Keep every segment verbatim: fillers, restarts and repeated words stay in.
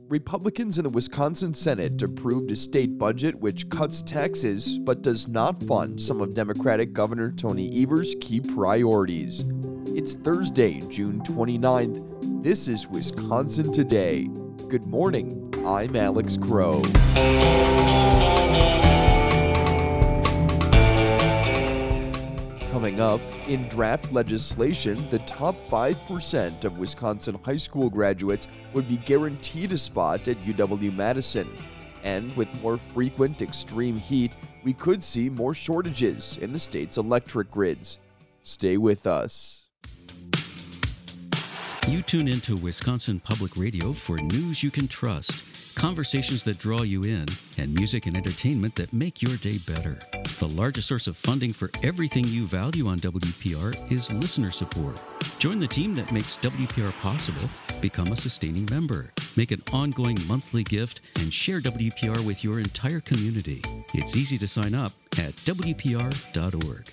Republicans in the Wisconsin Senate approved a state budget which cuts taxes but does not fund some of Democratic Governor Tony Evers' key priorities. It's Thursday, June twenty-ninth. This is Wisconsin Today. Good morning, I'm Alex Crow. Coming up, in draft legislation, the top five percent of Wisconsin high school graduates would be guaranteed a spot at U W-Madison. And with more frequent extreme heat, we could see more shortages in the state's electric grids. Stay with us. You tune into Wisconsin Public Radio for news you can trust, conversations that draw you in, and music and entertainment that make your day better. The largest source of funding for everything you value on W P R is listener support. Join the team that makes W P R possible. Become a sustaining member. Make an ongoing monthly gift and share W P R with your entire community. It's easy to sign up at W P R dot org.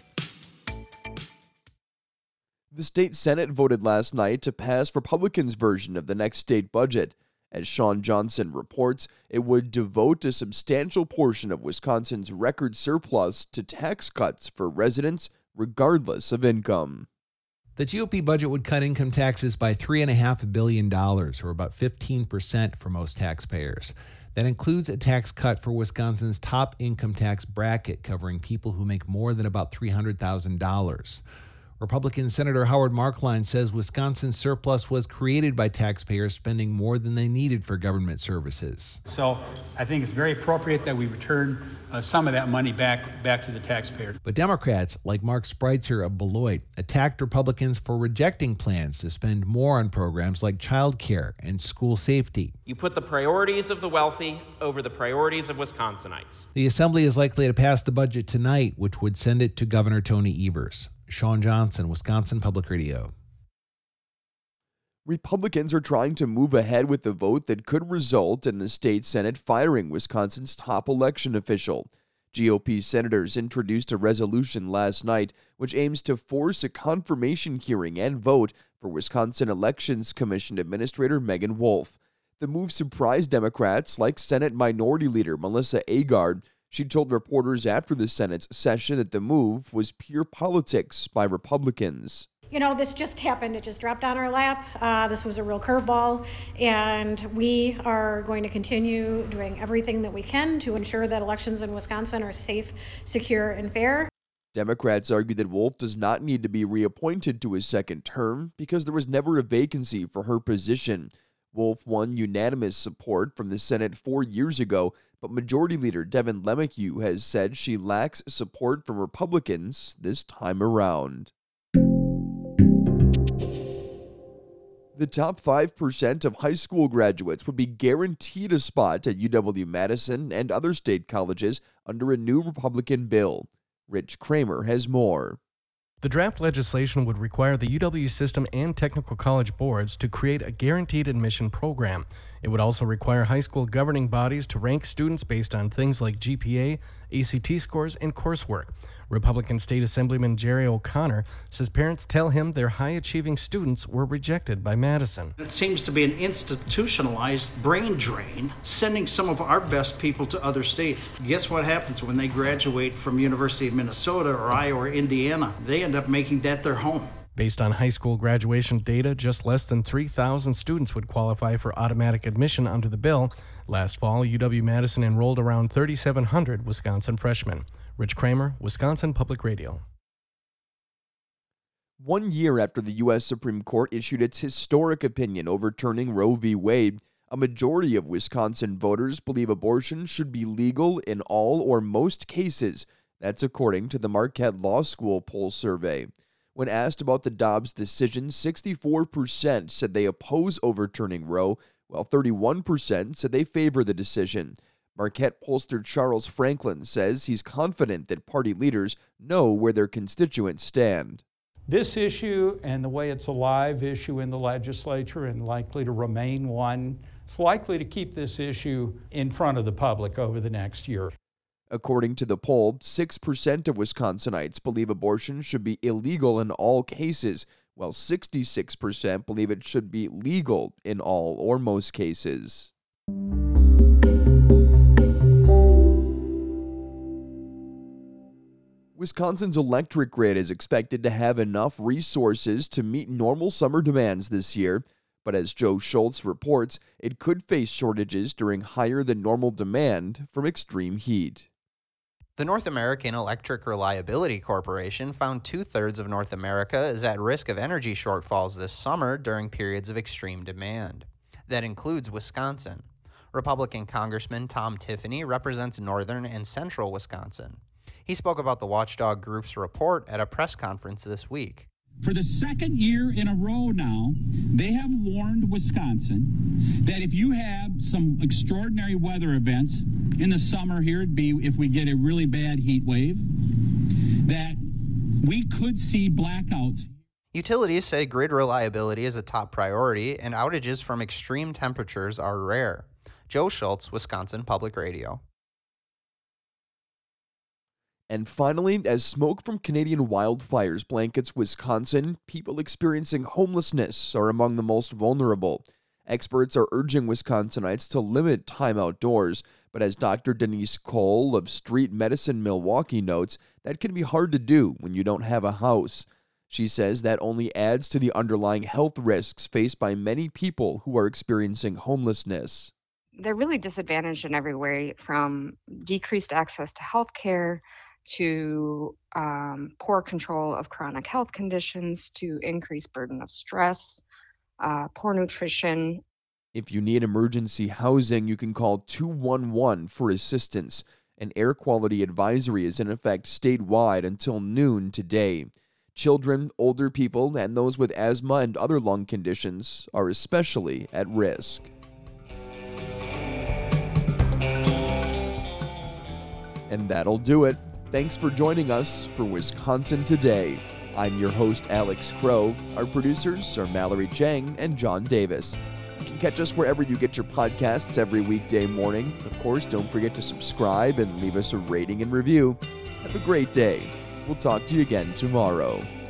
The state Senate voted last night to pass Republicans' version of the next state budget. As Sean Johnson reports, it would devote a substantial portion of Wisconsin's record surplus to tax cuts for residents, regardless of income. The G O P budget would cut income taxes by three point five billion dollars, or about fifteen percent for most taxpayers. That includes a tax cut for Wisconsin's top income tax bracket, covering people who make more than about three hundred thousand dollars. Republican Senator Howard Marklein says Wisconsin's surplus was created by taxpayers spending more than they needed for government services. So I think it's very appropriate that we return uh, some of that money back back to the taxpayer. But Democrats, like Mark Spreitzer of Beloit, attacked Republicans for rejecting plans to spend more on programs like child care and school safety. You put the priorities of the wealthy over the priorities of Wisconsinites. The Assembly is likely to pass the budget tonight, which would send it to Governor Tony Evers. Sean Johnson, Wisconsin Public Radio. Republicans are trying to move ahead with the vote that could result in the state Senate firing Wisconsin's top election official. G O P senators introduced a resolution last night which aims to force a confirmation hearing and vote for Wisconsin Elections Commission Administrator Megan Wolf. The move surprised Democrats like Senate Minority Leader Melissa Agard. She told reporters after the Senate's session that the move was pure politics by Republicans. You know, this just happened. It just dropped on our lap. Uh, this was a real curveball, and we are going to continue doing everything that we can to ensure that elections in Wisconsin are safe, secure, and fair. Democrats argue that Wolf does not need to be reappointed to his second term because there was never a vacancy for her position. Wolf won unanimous support from the Senate four years ago, but Majority Leader Devin LeMahieu has said she lacks support from Republicans this time around. The top five percent of high school graduates would be guaranteed a spot at U W-Madison and other state colleges under a new Republican bill. Rich Kramer has more. The draft legislation would require the U W system and technical college boards to create a guaranteed admission program. It would also require high school governing bodies to rank students based on things like G P A, A C T scores, and coursework. Republican State Assemblyman Jerry O'Connor says parents tell him their high-achieving students were rejected by Madison. It seems to be an institutionalized brain drain, sending some of our best people to other states. Guess what happens when they graduate from University of Minnesota or Iowa or Indiana? They end up making that their home. Based on high school graduation data, just less than three thousand students would qualify for automatic admission under the bill. Last fall, U W-Madison enrolled around three thousand seven hundred Wisconsin freshmen. Rich Kramer, Wisconsin Public Radio. One year after the U S Supreme Court issued its historic opinion overturning Roe v. Wade, a majority of Wisconsin voters believe abortion should be legal in all or most cases. That's according to the Marquette Law School poll survey. When asked about the Dobbs decision, sixty-four percent said they oppose overturning Roe, while thirty-one percent said they favor the decision. Marquette pollster Charles Franklin says he's confident that party leaders know where their constituents stand. This issue and the way it's a live issue in the legislature and likely to remain one, it's likely to keep this issue in front of the public over the next year. According to the poll, six percent of Wisconsinites believe abortion should be illegal in all cases, while sixty-six percent believe it should be legal in all or most cases. Wisconsin's electric grid is expected to have enough resources to meet normal summer demands this year, but as Joe Schultz reports, it could face shortages during higher than normal demand from extreme heat. The North American Electric Reliability Corporation found two-thirds of North America is at risk of energy shortfalls this summer during periods of extreme demand. That includes Wisconsin. Republican Congressman Tom Tiffany represents northern and central Wisconsin. He spoke about the watchdog group's report at a press conference this week. For the second year in a row now, they have warned Wisconsin that if you have some extraordinary weather events in the summer here, it'd be if we get a really bad heat wave, that we could see blackouts. Utilities say grid reliability is a top priority, and outages from extreme temperatures are rare. Joe Schultz, Wisconsin Public Radio. And finally, as smoke from Canadian wildfires blankets Wisconsin, people experiencing homelessness are among the most vulnerable. Experts are urging Wisconsinites to limit time outdoors, but as Doctor Denise Cole of Street Medicine Milwaukee notes, that can be hard to do when you don't have a house. She says that only adds to the underlying health risks faced by many people who are experiencing homelessness. They're really disadvantaged in every way, from decreased access to health care, to um, poor control of chronic health conditions, to increased burden of stress, uh, poor nutrition. If you need emergency housing, you can call two one one for assistance. An air quality advisory is in effect statewide until noon today. Children, older people, and those with asthma and other lung conditions are especially at risk. And that'll do it. Thanks for joining us for Wisconsin Today. I'm your host, Alex Crow. Our producers are Mallory Chang and John Davis. You can catch us wherever you get your podcasts every weekday morning. Of course, don't forget to subscribe and leave us a rating and review. Have a great day. We'll talk to you again tomorrow.